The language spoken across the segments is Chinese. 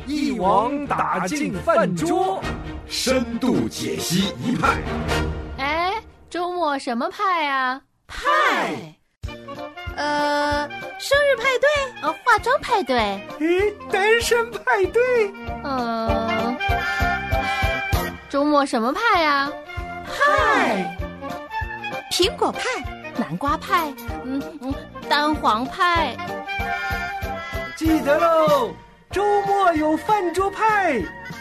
一网打尽饭桌， 深度解析一派。 哎，周末什么派啊？ 派？生日派对？ 化妆派对？ 单身派对？ 周末什么派啊？ 派？苹果派？ 南瓜派？蛋黄派？ 记得喽，周末有饭桌派。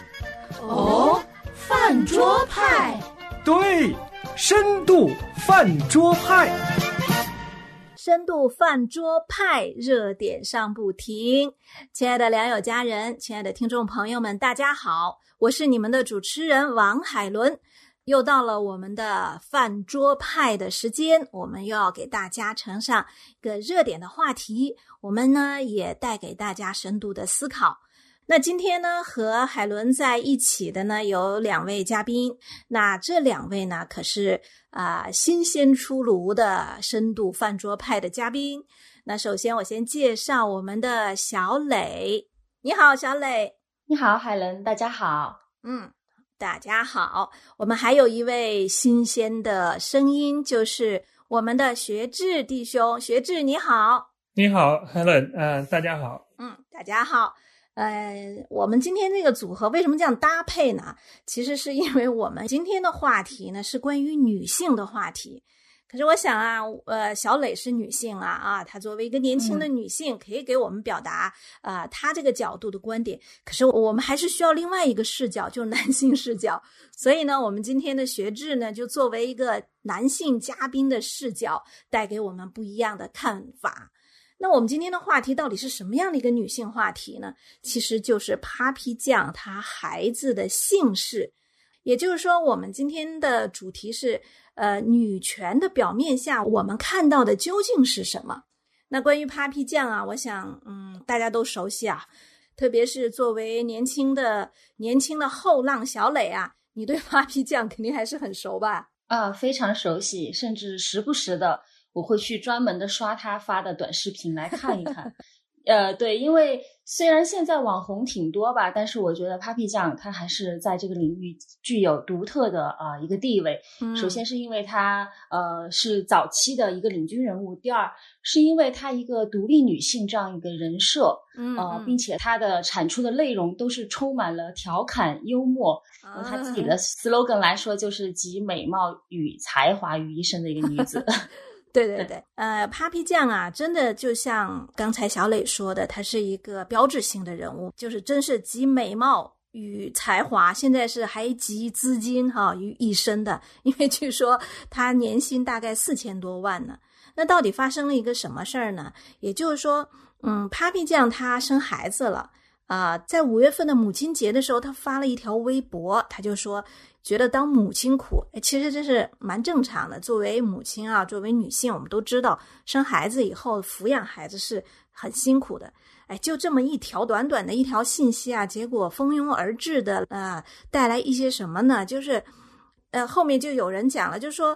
饭桌派？ 对，深度饭桌派。 深度饭桌派，热点上不停。亲爱的良友家人，亲爱的听众朋友们，大家好，我是你们的主持人王海伦。又到了我们的饭桌派的时间，我们又要给大家呈上一个热点的话题，我们呢也带给大家深度的思考。那今天呢和海伦在一起的呢有两位嘉宾，那这两位呢可是新鲜出炉的深度饭桌派的嘉宾。那首先我先介绍我们的小磊。你好，小磊。 你好，海伦，大家好。 大家好。我们还有一位新鲜的声音，就是我们的学志弟兄。学志你好。 你好 Helen， 大家好。 大家好。我们今天这个组合为什么这样搭配呢？其实是因为我们今天的话题呢是关于女性的话题。可是我想小磊是女性她作为一个年轻的女性，可以给我们表达她这个角度的观点。可是我们还是需要另外一个视角，就是男性视角。所以呢，我们今天的学志呢，就作为一个男性嘉宾的视角，带给我们不一样的看法。那我们今天的话题到底是什么样的一个女性话题呢？其实就是 Papi 酱她孩子的姓氏。也就是说，我们今天的主题是女权的表面下我们看到的究竟是什么。那关于 Papi 酱我想大家都熟悉特别是作为年轻的后浪小磊你对 Papi 酱肯定还是很熟吧？ 非常熟悉，甚至时不时的我会去专门的刷他发的短视频来看一看。对，因为虽然现在网红挺多吧，但是我觉得 Papi 酱他还是在这个领域具有独特的一个地位。首先是因为他是早期的一个领军人物，第二是因为他一个独立女性这样一个人设，并且他的产出的内容都是充满了调侃幽默。用他自己的 slogan 来说，就是集美貌与才华于一身的一个女子。 对对对，Papi 酱真的就像刚才小磊说的，她是一个标志性的人物，就是真是集美貌与才华，现在是还集资金于一身的，因为据说她年薪大概4000多万呢。那到底发生了一个什么事儿呢？也就是说Papi 酱她生孩子了在5月份的母亲节的时候，她发了一条微博，她就说觉得当母亲苦，其实这是蛮正常的。作为母亲作为女性，我们都知道生孩子以后抚养孩子是很辛苦的。就这么一条短短的一条信息结果蜂拥而至的带来一些什么呢？就是后面就有人讲了，就说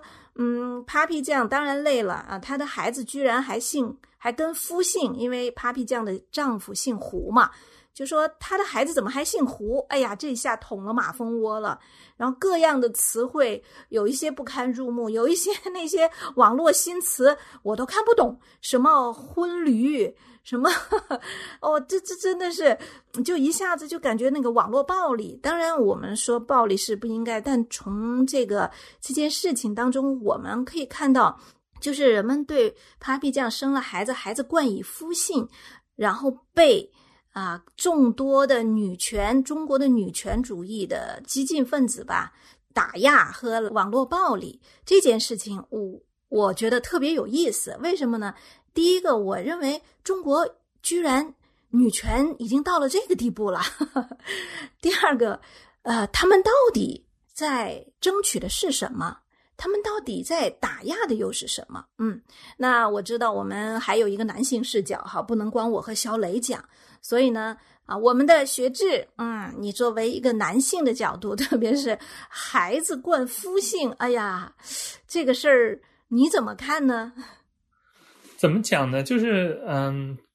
Papi 酱当然累了她的孩子居然还跟夫姓，因为 Papi 酱的丈夫姓胡嘛，就说他的孩子怎么还姓胡？哎呀，这下捅了马蜂窝了。然后各样的词汇有一些不堪入目，有一些那些网络新词我都看不懂，什么婚驴，什么这真的是就一下子就感觉那个网络暴力。当然我们说暴力是不应该，但从这件事情当中我们可以看到，就是人们对 Papi 酱生了孩子，孩子冠以夫姓，然后被众多的中国的女权主义的激进分子打压和网络暴力，这件事情我觉得特别有意思。为什么呢？第一个，我认为中国居然女权已经到了这个地步了。第二个，他们到底在争取的是什么？他们到底在打压的又是什么？那我知道我们还有一个男性视角不能光我和小磊讲。所以呢我们的学志你作为一个男性的角度，特别是孩子冠夫姓，哎呀，这个事儿你怎么看呢？ 怎么讲呢？就是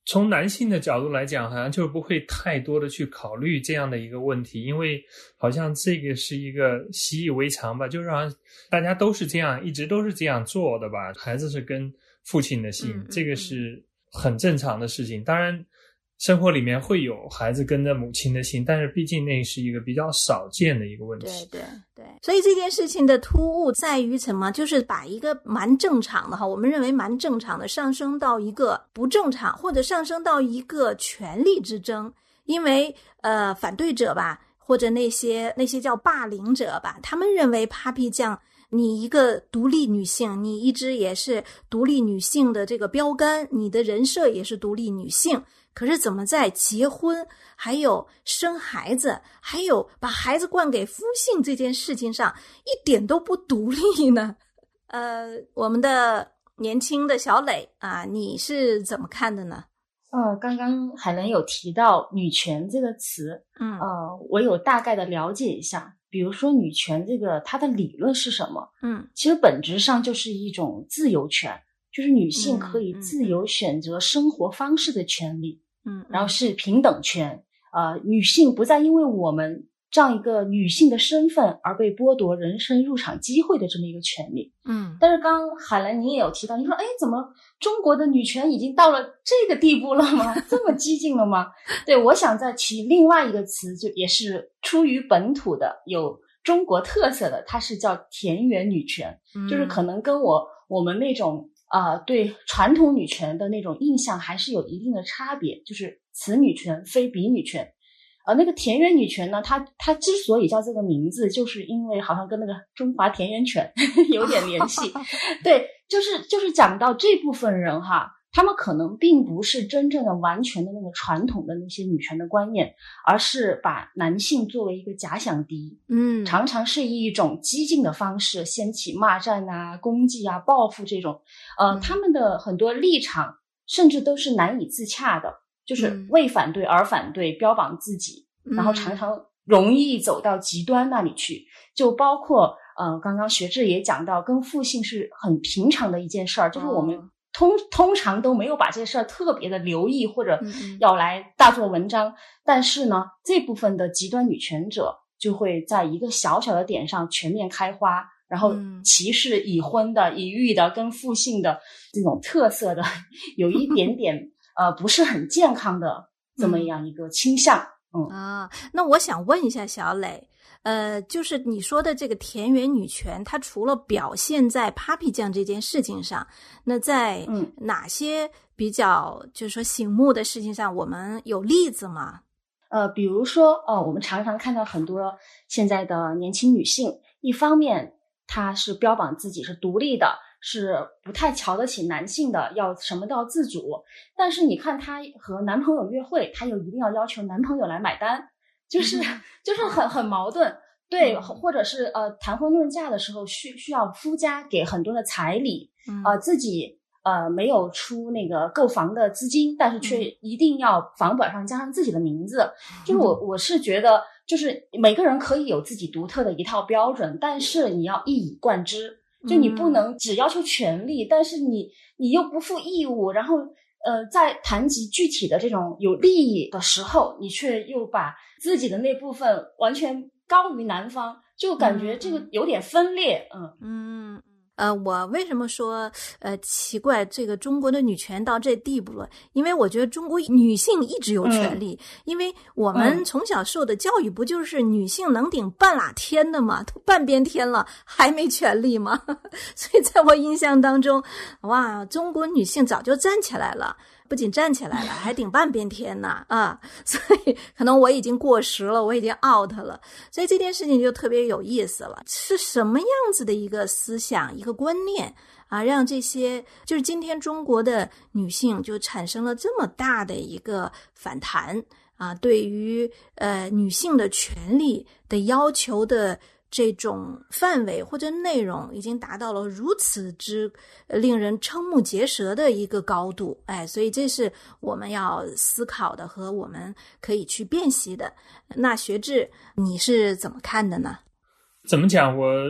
从男性的角度来讲，好像就不会太多的去考虑这样的一个问题，因为好像这个是一个习以为常吧，就是好像大家都是这样，一直都是这样做的吧。孩子是跟父亲的姓，这个是很正常的事情。当然生活里面会有孩子跟着母亲的姓，但是毕竟那是一个比较少见的一个问题。 对，所以这件事情的突兀在于什么？就是把一个蛮正常的我们认为蛮正常的上升到一个不正常，或者上升到一个权力之争。因为反对者吧，或者那些叫霸凌者吧，他们认为 Papi 酱你一个独立女性，你一直也是独立女性的这个标杆，你的人设也是独立女性，可是怎么在结婚还有生孩子还有把孩子灌给夫姓这件事情上一点都不独立呢？我们的年轻的小磊啊，你是怎么看的呢？ 刚刚海伦有提到女权这个词，我有大概的了解一下。比如说女权这个它的理论是什么？其实本质上就是一种自由权，就是女性可以自由选择生活方式的权利。然后是平等权，女性不再因为我们这样一个女性的身份而被剥夺人生入场机会的这么一个权利。但是刚刚海兰你也有提到，你说怎么中国的女权已经到了这个地步了吗？这么激进了吗？对，我想再提另外一个词，就也是出于本土的有中国特色的，它是叫田园女权。就是可能跟我们那种对传统女权的那种印象还是有一定的差别，就是此女权非彼女权。那个田园女权呢，它之所以叫这个名字，就是因为好像跟那个中华田园犬有点联系。对，就是讲到这部分人哈，他们可能并不是真正的完全的那个传统的那些女权的观念，而是把男性作为一个假想敌。常常是以一种激进的方式掀起骂战啊、攻击啊、报复这种。他们的很多立场甚至都是难以自洽的，就是为反对而反对，标榜自己，然后常常容易走到极端那里去。就包括刚刚学智也讲到，跟父姓是很平常的一件事儿，就是我们通常都没有把这事儿特别的留意或者要来大做文章。但是呢，这部分的极端女权者就会在一个小小的点上全面开花，然后歧视已婚的、已育的跟父姓的这种特色的有一点点不是很健康的这么样一个倾向。 那我想问一下小磊，就是你说的这个田园女权，它除了表现在 Papi 酱这件事情上，那在哪些比较就是说醒目的事情上，我们有例子吗？ 比如说我们常常看到很多现在的年轻女性，一方面她是标榜自己是独立的，是不太瞧得起男性的，要什么都要自主，但是你看她和男朋友约会，她又一定要求男朋友来买单，就是很矛盾。对，或者是谈婚论嫁的时候需要夫家给很多的彩礼，自己没有出那个购房的资金，但是却一定要房本上加上自己的名字。就是我是觉得，就是每个人可以有自己独特的一套标准，但是你要一以贯之，就你不能只要求权利，但是你又不负义务，然后在谈及具体的这种有利益的时候，你却又把自己的那部分完全高于男方，就感觉这个有点分裂。 我为什么说奇怪这个中国的女权到这地步了？因为我觉得中国女性一直有权利，因为我们从小受的教育不就是女性能顶半拉天的吗？都半边天了还没权利吗？所以在我印象当中，哇，中国女性早就站起来了，不仅站起来了，还顶半边天呢所以可能我已经过时了，我已经 out 了，所以这件事情就特别有意思了。是什么样子的一个思想、一个观念让这些就是今天中国的女性就产生了这么大的一个反弹对于女性的权利的要求的这种范围或者内容已经达到了如此之令人瞠目结舌的一个高度，所以这是我们要思考的和我们可以去辨析的。那学智你是怎么看的呢？ 怎么讲，我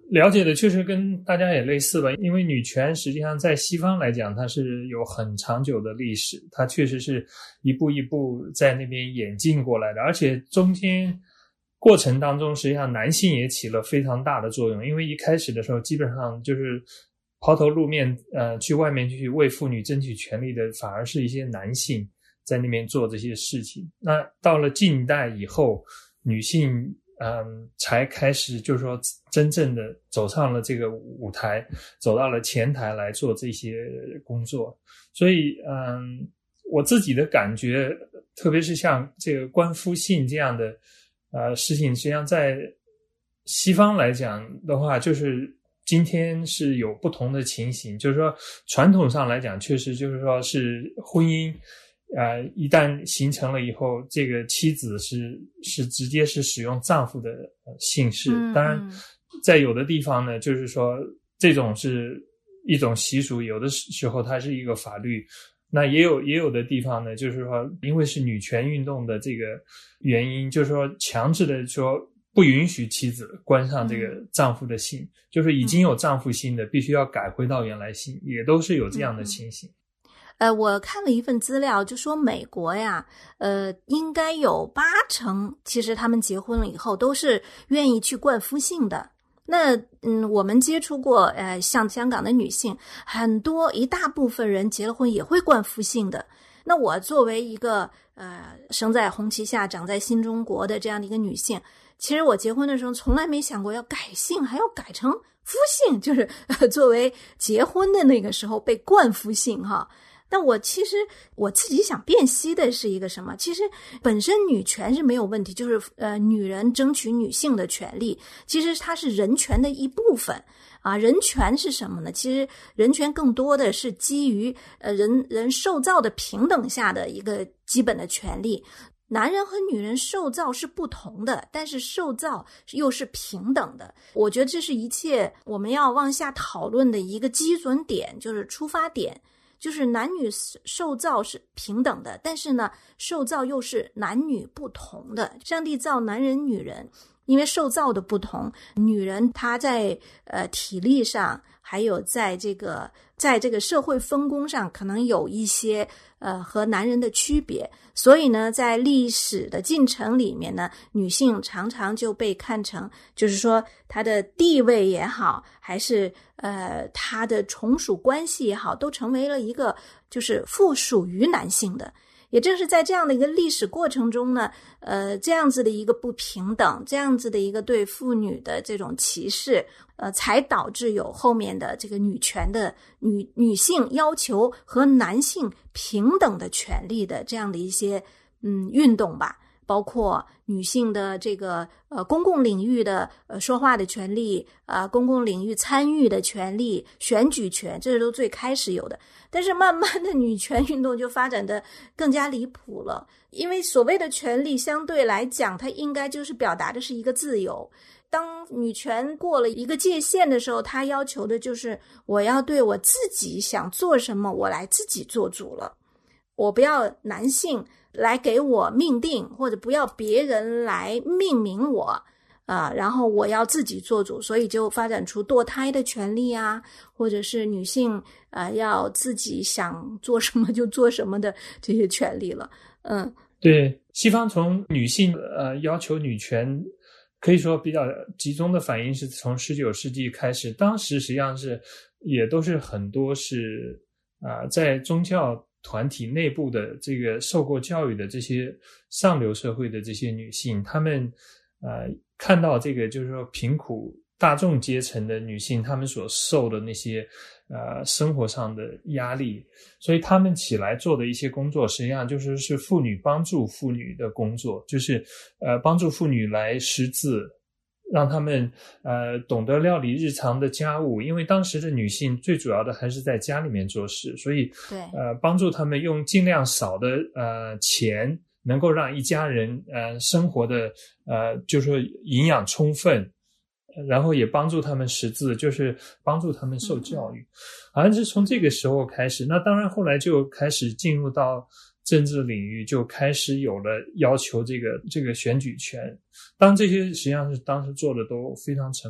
了解的确实跟大家也类似吧，因为女权实际上在西方来讲，它是有很长久的历史，它确实是一步一步在那边演进过来的，而且中间过程当中，实际上男性也起了非常大的作用，因为一开始的时候，基本上就是抛头露面，去外面去为妇女争取权利的，反而是一些男性在那边做这些事情。那到了近代以后，女性才开始就是说真正的走上了这个舞台，走到了前台来做这些工作。所以我自己的感觉，特别是像这个冠夫姓这样的事情，实际上在西方来讲的话，就是今天是有不同的情形，就是说传统上来讲，确实就是说是婚姻一旦形成了以后，这个妻子是直接是使用丈夫的姓氏。当然在有的地方呢，就是说这种是一种习俗，有的时候它是一个法律。那也有的地方呢，就是说因为是女权运动的这个原因，就是说强制的说不允许妻子冠上这个丈夫的姓，就是已经有丈夫姓的必须要改回到原来姓，也都是有这样的情形。 我看了一份资料，就说美国呀，应该有80%，其实他们结婚了以后都是愿意去冠夫姓的。那我们接触过像香港的女性，很多一大部分人结了婚也会冠夫姓的。那我作为一个生在红旗下长在新中国的这样的一个女性，其实我结婚的时候从来没想过要改姓，还要改成夫姓，就是作为结婚的那个时候被冠夫姓哈。但其实我自己想辨析的是一个什么？其实本身女权是没有问题，就是女人争取女性的权利，其实它是人权的一部分啊。人权是什么呢？其实人权更多的是基于人受造的平等下的一个基本的权利。男人和女人受造是不同的，但是受造又是平等的。我觉得这是一切我们要往下讨论的一个基准点，就是出发点。就是男女受造是平等的，但是呢，受造又是男女不同的。上帝造男人女人，因为受造的不同，女人她在体力上，还有在这个社会分工上，可能有一些和男人的区别。所以呢，在历史的进程里面呢，女性常常就被看成，就是说她的地位也好，还是她的从属关系也好，都成为了一个就是附属于男性的。也正是在这样的一个历史过程中呢，这样子的一个不平等，这样子的一个对妇女的这种歧视，才导致有后面的这个女权的女性要求和男性平等的权利的这样的一些运动吧。包括女性的这个公共领域的说话的权利，公共领域参与的权利，选举权，这是都最开始有的。但是慢慢的女权运动就发展的更加离谱了，因为所谓的权利相对来讲，它应该就是表达的是一个自由。当女权过了一个界限的时候，它要求的就是我要对我自己想做什么，我来自己做主了。我不要男性来给我命定，或者不要别人来命名我然后我要自己做主，所以就发展出堕胎的权利啊，或者是女性要自己想做什么就做什么的这些权利了。 对，西方从女性要求女权可以说比较集中的反应是从19世纪开始，当时实际上是也都是很多是在宗教团体内部的这个受过教育的这些上流社会的这些女性，她们看到这个就是说贫苦大众阶层的女性，她们所受的那些生活上的压力，所以她们起来做的一些工作，实际上就是妇女帮助妇女的工作，就是帮助妇女来识字，让她们懂得料理日常的家务，因为当时的女性最主要的还是在家里面做事，所以对帮助她们用尽量少的钱能够让一家人生活的就是说营养充分，然后也帮助他们识字，就是帮助他们受教育。好像是从这个时候开始，那当然后来就开始进入到政治领域，就开始有了要求这个选举权。当这些实际上是当时做的都非常成功。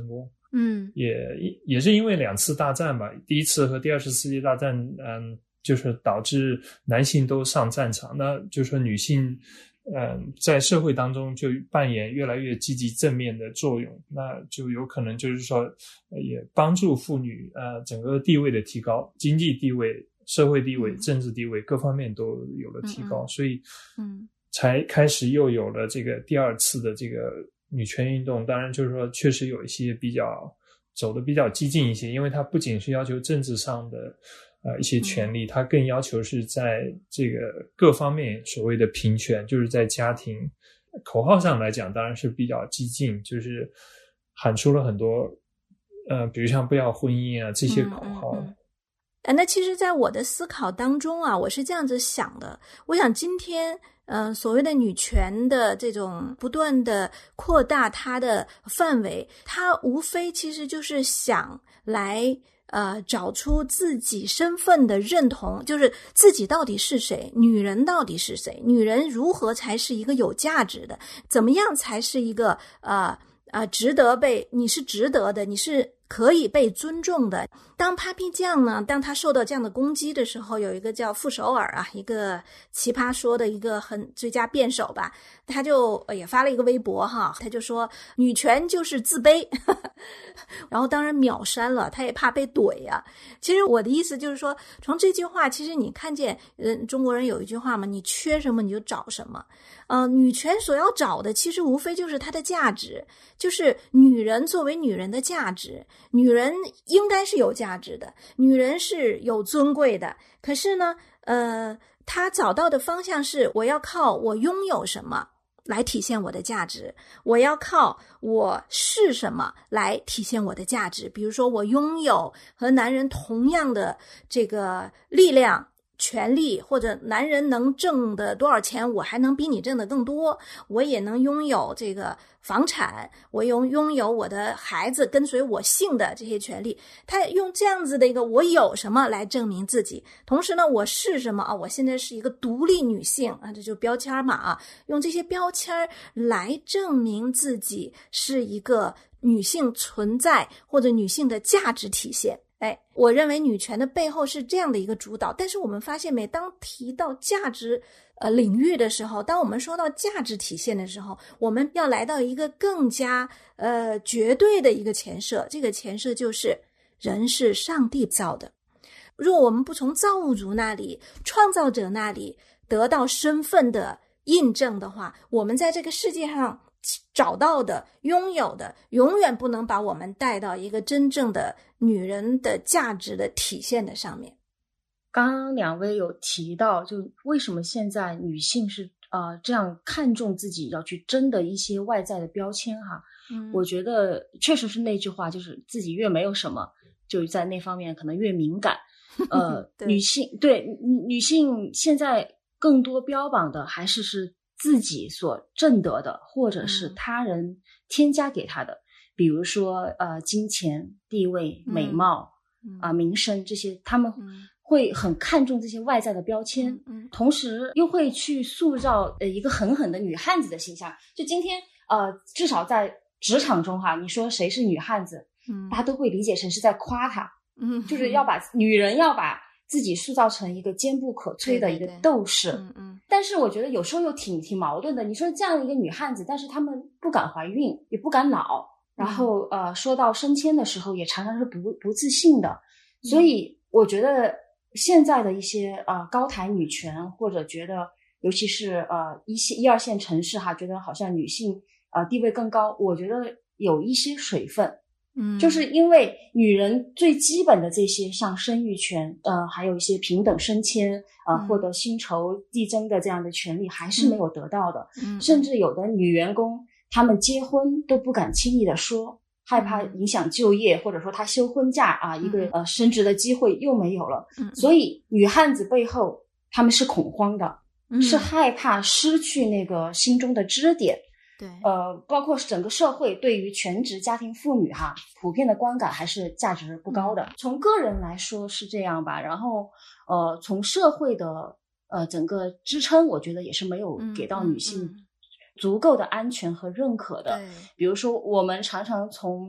也是因为2次大战吧，第一次和第2次世界大战，就是导致男性都上战场，那就是说女性在社会当中就扮演越来越积极正面的作用，那就有可能就是说也帮助妇女整个地位的提高，经济地位、社会地位、政治地位各方面都有了提高，所以才开始又有了这个第2次的这个女权运动。当然就是说确实有一些走得比较激进一些，因为它不仅是要求政治上的一些权利，它更要求是在这个各方面所谓的平权，就是在家庭口号上来讲当然是比较激进，就是喊出了很多比如像不要婚姻啊这些口号。 那其实在我的思考当中啊，我是这样子想的，我想今天所谓的女权的这种不断的扩大它的范围，它无非其实就是想来找出自己身份的认同，就是自己到底是谁，女人到底是谁，女人如何才是一个有价值的，怎么样才是一个值得被，你是值得的，你是可以被尊重的。当 Papi 酱呢，当他受到这样的攻击的时候，有一个叫傅首尔一个奇葩说的一个很最佳辩手吧，他就也发了一个微博哈，他就说女权就是自卑然后当然秒删了，他也怕被怼啊。其实我的意思就是说，从这句话其实你看见中国人有一句话嘛，你缺什么你就找什么。女权所要找的其实无非就是她的价值，就是女人作为女人的价值，女人应该是有价值的，女人是有尊贵的。可是呢她找到的方向是，我要靠我拥有什么来体现我的价值，我要靠我是什么来体现我的价值。比如说我拥有和男人同样的这个力量权利，或者男人能挣的多少钱我还能比你挣的更多，我也能拥有这个房产，我拥有我的孩子跟随我姓的这些权利。他用这样子的一个我有什么来证明自己，同时呢我是什么我现在是一个独立女性这就标签嘛用这些标签来证明自己是一个女性存在或者女性的价值体现。我认为女权的背后是这样的一个主导。但是我们发现每当提到价值领域的时候，当我们说到价值体现的时候，我们要来到一个更加绝对的一个前设，这个前设就是人是上帝造的。若我们不从造物主那里，创造者那里得到身份的印证的话，我们在这个世界上找到的拥有的永远不能把我们带到一个真正的女人的价值的体现的上面。 刚刚两位有提到，就为什么现在女性是这样看重自己要去争的一些外在的标签哈。我觉得确实是那句话，就是自己越没有什么，就在那方面可能越敏感。女性现在更多标榜的还是自己所挣得的，或者是他人添加给他的，比如说金钱、地位、美貌名声这些，他们会很看重这些外在的标签，同时又会去塑造一个狠狠的女汉子的形象。就今天至少在职场中哈，你说谁是女汉子，大家都会理解成是在夸她，就是要把女人要把自己塑造成一个坚不可摧的一个斗士。但是我觉得有时候又挺矛盾的。你说这样一个女汉子，但是她们不敢怀孕，也不敢老，然后说到升迁的时候也常常是不自信的。所以我觉得现在的一些高抬女权，或者觉得尤其是一二线城市哈，觉得好像女性地位更高，我觉得有一些水分。就是因为女人最基本的这些像生育权还有一些平等升迁获得薪酬递增的这样的权利还是没有得到的。甚至有的女员工她们结婚都不敢轻易的说，害怕影响就业，或者说她休婚假一个升职的机会又没有了。所以女汉子背后她们是恐慌的，是害怕失去那个心中的支点。 对， 包括整个社会对于全职家庭妇女哈，普遍的观感还是价值不高的。从个人来说是这样吧，然后从社会的整个支撑，我觉得也是没有给到女性足够的安全和认可的。比如说我们常常从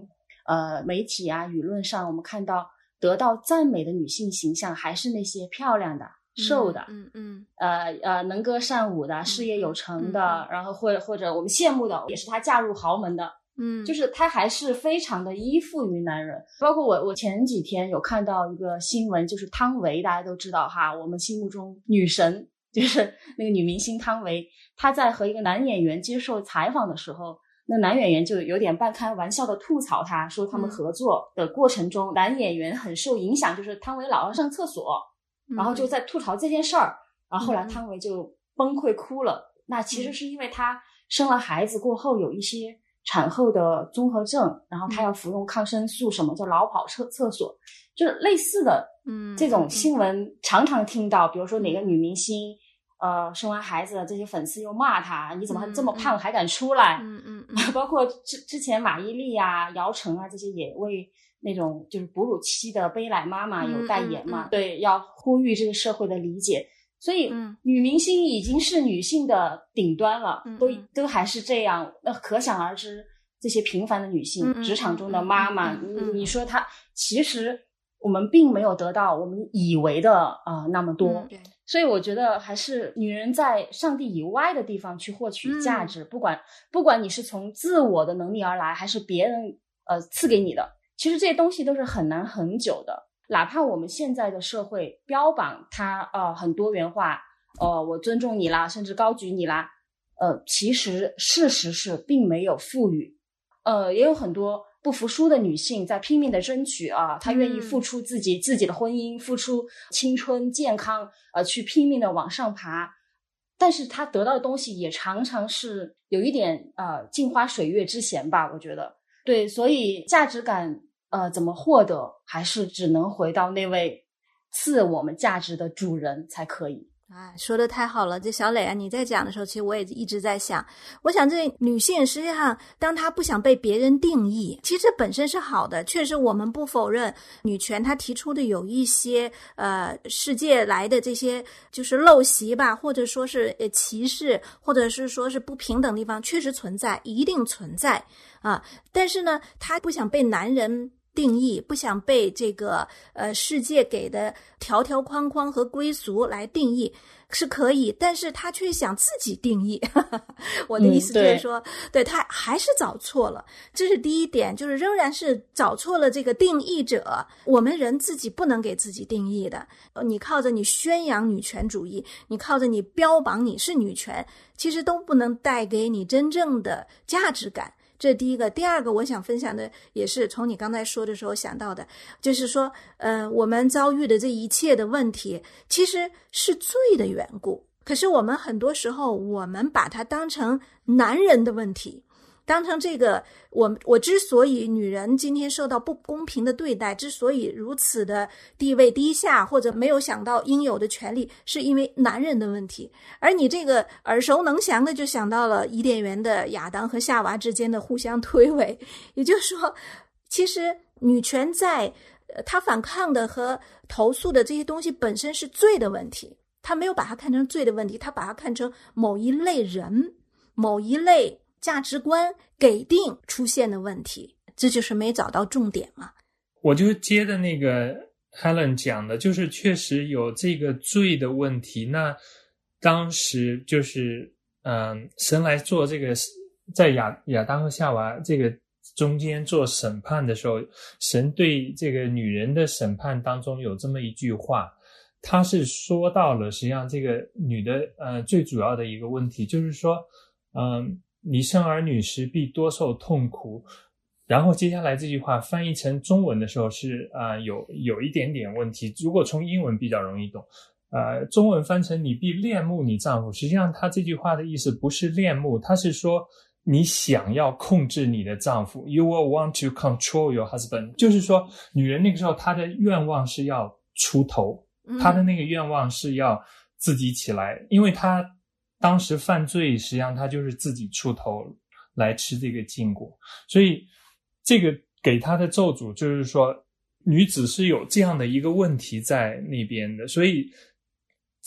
媒体啊舆论上，我们看到得到赞美的女性形象还是那些漂亮的、瘦的，能歌善舞的、事业有成的，然后或者我们羡慕的也是她嫁入豪门的。就是她还是非常的依附于男人。包括我前几天有看到一个新闻，就是汤唯，大家都知道哈，我们心目中女神就是那个女明星汤唯，她在和一个男演员接受采访的时候，那男演员就有点半开玩笑的吐槽她，说他们合作的过程中，男演员很受影响，就是汤唯老要上厕所，然后就在吐槽这件事儿，然后后来汤唯就崩溃哭了。那其实是因为她生了孩子过后有一些产后的综合症，然后她要服用抗生素，什么叫老跑厕所，就是类似的这种新闻常常听到。比如说哪个女明星生完孩子了，这些粉丝又骂她，你怎么这么胖还敢出来。包括之前马伊琍啊、姚晨啊这些也为那种就是哺乳期的背奶妈妈有代言嘛。对，要呼吁这个社会的理解。所以女明星已经是女性的顶端了，都还是这样，那可想而知这些平凡的女性，职场中的妈妈，你说她其实我们并没有得到我们以为的那么多。所以我觉得还是女人在上帝以外的地方去获取价值，不管你是从自我的能力而来，还是别人赐给你的，其实这些东西都是很难恒久的。哪怕我们现在的社会标榜它很多元化，我尊重你啦，甚至高举你啦，其实事实是并没有富裕。也有很多不服输的女性在拼命的争取她愿意付出自己的婚姻，付出青春健康，去拼命的往上爬，但是她得到的东西也常常是有一点镜花水月之嫌吧，我觉得。对，所以价值感怎么获得，还是只能回到那位赐我们价值的主人才可以。 说得太好了。这小磊啊，你在讲的时候，其实我也一直在想，我想这女性实际上当她不想被别人定义，其实这本身是好的。确实我们不否认女权她提出的有一些世界来的这些就是陋习吧，或者说是歧视，或者是说是不平等的地方确实存在，一定存在但是呢，她不想被男人定义，不想被这个世界给的条条框框和归俗来定义是可以，但是他却想自己定义我的意思就是说对他还是找错了，这是第一点，就是仍然是找错了这个定义者。我们人自己不能给自己定义的，你靠着你宣扬女权主义，你靠着你标榜你是女权，其实都不能带给你真正的价值感。这是第一个。第二个我想分享的也是从你刚才说的时候想到的，就是说我们遭遇的这一切的问题其实是罪的缘故，可是我们很多时候我们把它当成男人的问题，当成这个我之所以女人今天受到不公平的对待，之所以如此的地位低下，或者没有想到应有的权利，是因为男人的问题。而你这个耳熟能详的就想到了伊甸园的亚当和夏娃之间的互相推诿，也就是说其实女权在她反抗的和投诉的这些东西本身是罪的问题，她没有把它看成罪的问题，她把它看成某一类人某一类价值观给定出现的问题，这就是没找到重点嘛。 我就接着那个 Helen 讲的，就是确实有这个罪的问题。那当时就是神来做这个在亚当和夏娃这个中间做审判的时候，神对这个女人的审判当中有这么一句话，他是说到了实际上这个女的最主要的一个问题，就是说你生儿女时必多受痛苦。然后接下来这句话翻译成中文的时候是有一点点问题，如果从英文比较容易懂，中文翻成你必恋慕你丈夫，实际上他这句话的意思不是恋慕，他是说你想要控制你的丈夫， You will want to control your husband， 就是说女人那个时候她的愿望是要出头，她的那个愿望是要自己起来，因为她当时犯罪实际上她就是自己出头来吃这个禁果，所以这个给她的咒诅就是说女子是有这样的一个问题在那边的，所以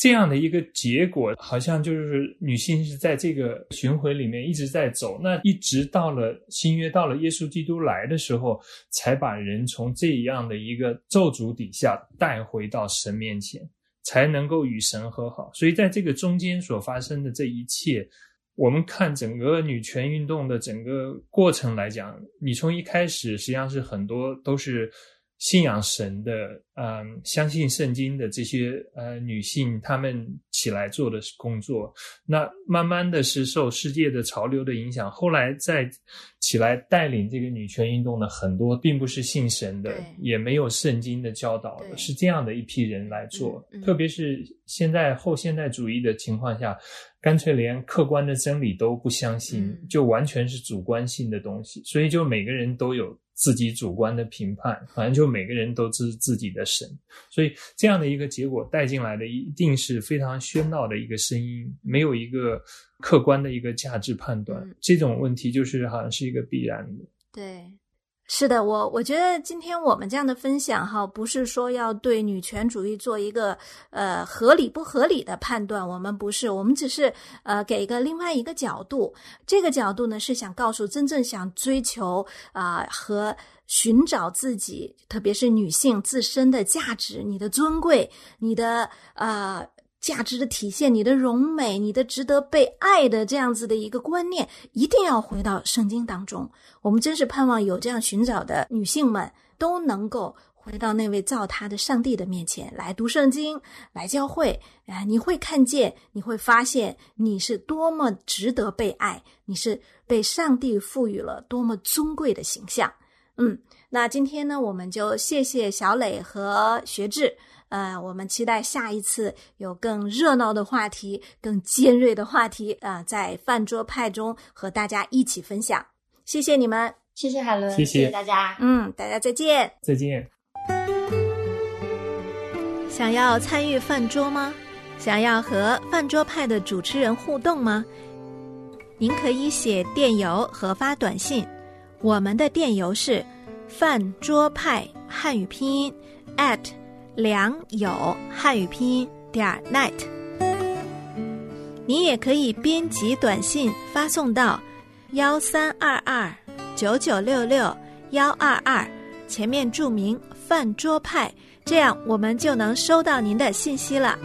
这样的一个结果，好像就是女性是在这个巡回里面一直在走，那一直到了新约，到了耶稣基督来的时候，才把人从这样的一个咒诅底下带回到神面前，才能够与神和好。所以在这个中间所发生的这一切，我们看整个女权运动的整个过程来讲，你从一开始实际上是很多都是信仰神的相信圣经的这些女性，她们起来做的工作，那慢慢的是受世界的潮流的影响，后来再起来带领这个女权运动的很多并不是信神的，也没有圣经的教导的，是这样的一批人来做。特别是现在后现代主义的情况下，干脆连客观的真理都不相信，就完全是主观性的东西，所以就每个人都有自己主观的评判，反正就每个人都是自己的神，所以这样的一个结果带进来的一定是非常喧闹的一个声音，没有一个客观的一个价值判断，这种问题就是好像是一个必然的。 对，是的，我觉得今天我们这样的分享哈，不是说要对女权主义做一个合理不合理的判断，我们不是，我们只是给一个另外一个角度，这个角度呢是想告诉真正想追求和寻找自己，特别是女性自身的价值，你的尊贵，你的价值的体现，你的荣美，你的值得被爱的这样子的一个观念，一定要回到圣经当中。我们真是盼望有这样寻找的女性们都能够回到那位造她的上帝的面前来读圣经，来教会，你会看见，你会发现你是多么值得被爱，你是被上帝赋予了多么尊贵的形象。那今天呢，我们就谢谢小磊和学志，我们期待下一次有更热闹的话题，更尖锐的话题在饭桌派中和大家一起分享。谢谢你们， 谢谢海伦， 谢谢大家， 大家再见， 再见。 想要参与饭桌吗？想要和饭桌派的主持人互动吗？您可以写电邮和发短信，我们的电邮是饭桌派汉语拼音@良友汉语拼音.net。你也可以编辑短信发送到13229966-122，前面注明饭桌派，这样我们就能收到您的信息了。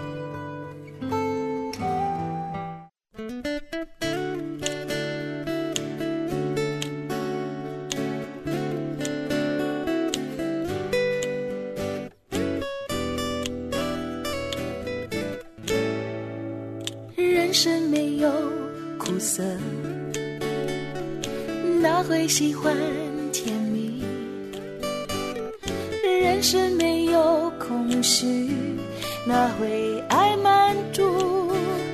人生没有苦涩，哪会喜欢甜蜜？人生没有空虚，哪会爱满足？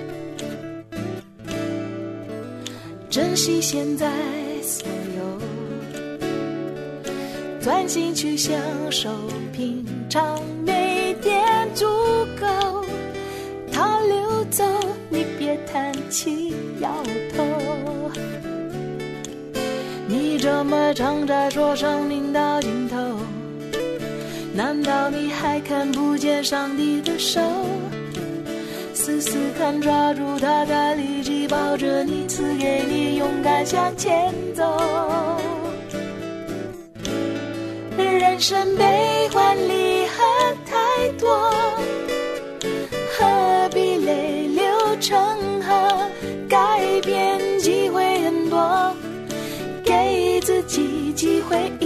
珍惜现在所有，专心去享受平常，每天足够。他溜走，你别叹气摇头。你这么长在说生命到尽头，难道你还看不见上帝的手？试试看，抓住他的力气，抱着你，赐给你勇敢向前走。人生悲欢离合太多，何必泪流成河？改变机会很多，给自己机会